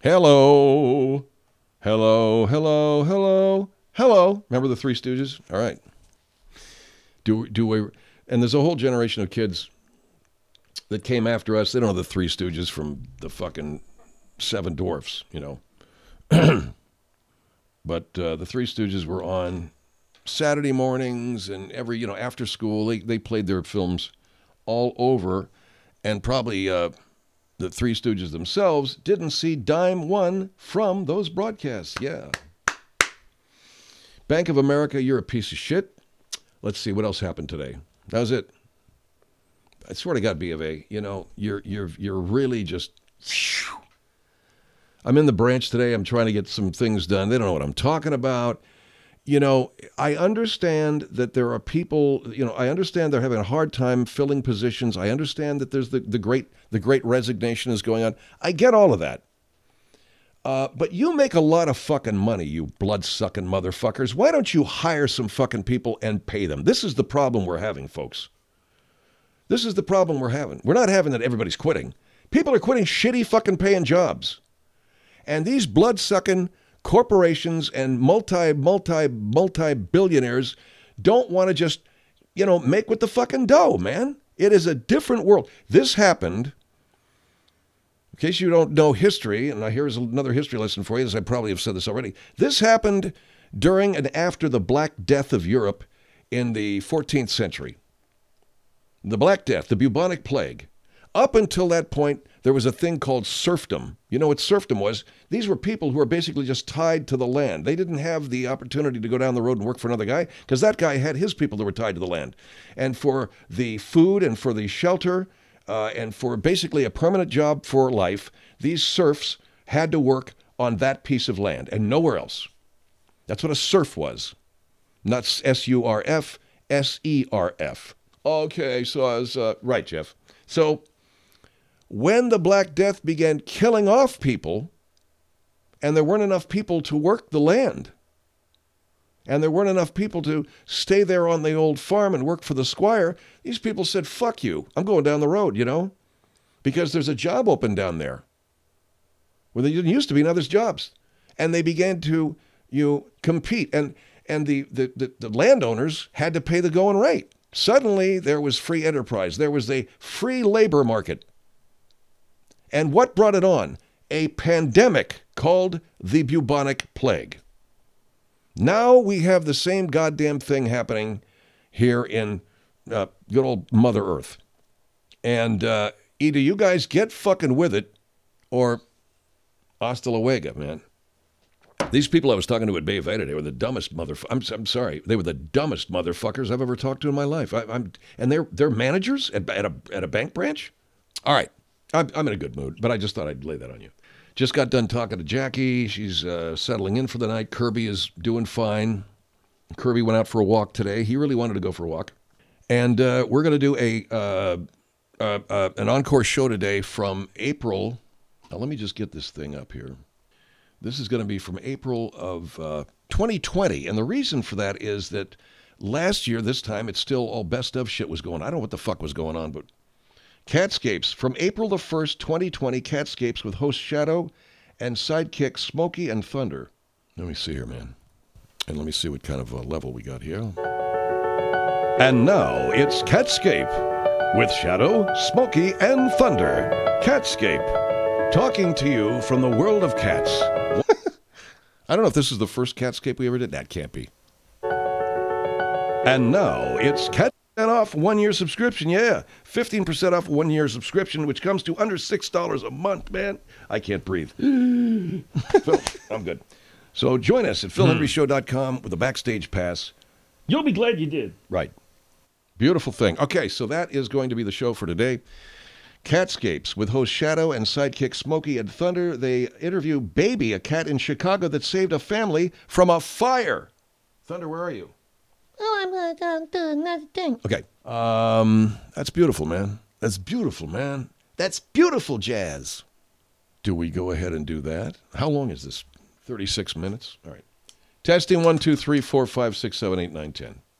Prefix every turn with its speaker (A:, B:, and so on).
A: Hello. Hello, hello, hello, hello. Remember the Three Stooges? All right. Do we? And there's a whole generation of kids that came after us. They don't know the Three Stooges from the fucking Seven Dwarfs, you know. But the Three Stooges were on Saturday mornings and every, after school. They played their films all over, and probably the Three Stooges themselves didn't see dime one from those broadcasts. Yeah. Bank of America, you're a piece of shit. Let's see what else happened today. That was it. I swear to God, B of A, you're really just. Whew. I'm in the branch today. I'm trying to get some things done. They don't know what I'm talking about. I understand that there are people, I understand they're having a hard time filling positions. I understand that there's the great resignation is going on. I get all of that. But you make a lot of fucking money, you blood-sucking motherfuckers. Why don't you hire some fucking people and pay them? This is the problem we're having, folks. This is the problem we're having. We're not having that everybody's quitting. People are quitting shitty fucking paying jobs. And these blood-sucking corporations and multi-billionaires don't want to just, make with the fucking dough, man. It is a different world. This happened, in case you don't know history, and here's another history lesson for you, as I probably have said this already. This happened during and after the Black Death of Europe in the 14th century. The Black Death, the bubonic plague. Up until that point, there was a thing called serfdom. You know what serfdom was? These were people who were basically just tied to the land. They didn't have the opportunity to go down the road and work for another guy because that guy had his people that were tied to the land. And for the food and for the shelter and for basically a permanent job for life, these serfs had to work on that piece of land and nowhere else. That's what a serf was. Not S-U-R-F, S-E-R-F. Okay, so I was right, Jeff. So when the Black Death began killing off people, and there weren't enough people to work the land, and there weren't enough people to stay there on the old farm and work for the squire, these people said, fuck you, I'm going down the road, because there's a job open down there. Well, there didn't used to be, now there's jobs. And they began to compete, and the landowners had to pay the going rate. Suddenly, there was free enterprise. There was a free labor market. And what brought it on? A pandemic called the bubonic plague. Now we have the same goddamn thing happening here in good old Mother Earth. And either you guys get fucking with it or hasta la luego, man. These people I was talking to at Bay of A today were the dumbest motherfuckers. I'm sorry. They were the dumbest motherfuckers I've ever talked to in my life. And they're managers at a bank branch? All right. I'm in a good mood, but I just thought I'd lay that on you. Just got done talking to Jackie. She's settling in for the night. Kirby is doing fine. Kirby went out for a walk today. He really wanted to go for a walk. And we're going to do an encore show today from April. Now, let me just get this thing up here. This is going to be from April of 2020. And the reason for that is that last year, this time, it's still all best of shit was going on. I don't know what the fuck was going on, but Catscapes, from April the 1st, 2020, Catscapes with host Shadow and sidekick Smokey and Thunder. Let me see here, man. And let me see what kind of level we got here. And now it's Catscape with Shadow, Smokey, and Thunder. Catscape, talking to you from the world of cats. I don't know if this is the first Catscape we ever did. That can't be. And now it's Cat. Off 1 year subscription, yeah. 15% off 1 year subscription, which comes to under $6 a month, man. I can't breathe. Phil, I'm good. So join us at philhenryshow.com with a backstage pass.
B: You'll be glad you did.
A: Right. Beautiful thing. Okay, so that is going to be the show for today. Catscapes with host Shadow and sidekick Smokey and Thunder. They interview Baby, a cat in Chicago that saved a family from a fire. Thunder, where are you?
C: Oh, I'm going to do another thing.
A: Okay. That's beautiful, man. That's beautiful, man. That's beautiful jazz. Do we go ahead and do that? How long is this? 36 minutes? All right. Testing 1, 2, 3, 4, 5, 6, 7, 8, 9, 10.